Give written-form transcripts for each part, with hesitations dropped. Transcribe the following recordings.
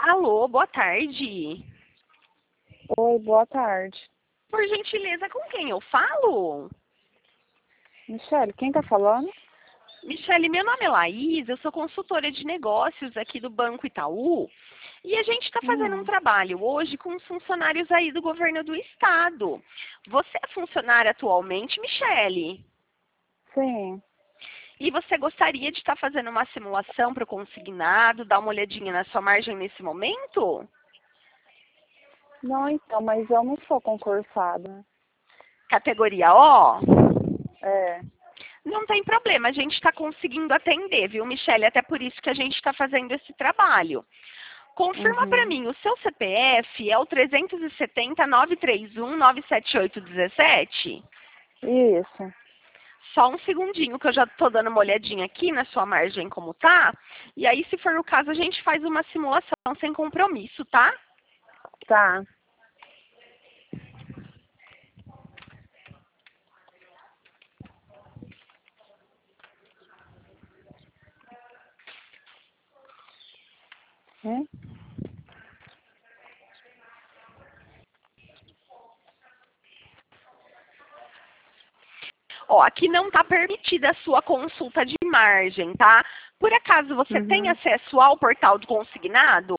Alô, boa tarde. Oi, boa tarde. Por gentileza, com quem eu falo? Michele, quem tá falando? Michele, meu nome é Laís, eu sou consultora de negócios aqui do Banco Itaú. E a gente está fazendo um Hum, trabalho hoje com os funcionários aí do governo do estado. Você é funcionária atualmente, Michele? sim. E você gostaria de estar fazendo uma simulação para o consignado, dar uma olhadinha na sua margem nesse momento? Não, então, mas eu não sou concursada. Categoria O? É. Não tem problema, a gente está conseguindo atender, viu, Michele? Até por isso que a gente está fazendo esse trabalho. Confirma para Uhum. mim, o seu CPF é o 370-931-97817? Isso. Só um segundinho que eu já estou dando uma olhadinha aqui na sua margem como tá. E aí, se for o caso, a gente faz uma simulação sem compromisso, tá? Tá. Hum? Ó, aqui não está permitida a sua consulta de margem, tá? Por acaso você tem Uhum. acesso ao portal do consignado?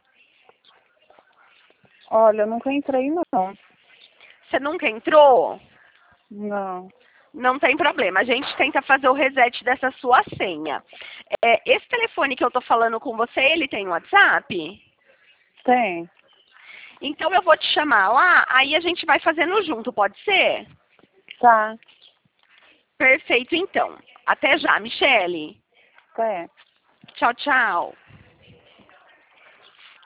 Olha, eu nunca entrei, não. Você nunca entrou? Não. Não tem problema, a gente tenta fazer o reset dessa sua senha. Esse telefone que eu tô falando com você, ele tem WhatsApp? Tem. Então eu vou te chamar lá, aí a gente vai fazendo junto, pode ser? Tá. Perfeito, então. Até já, Michele. Tem. Tchau, tchau.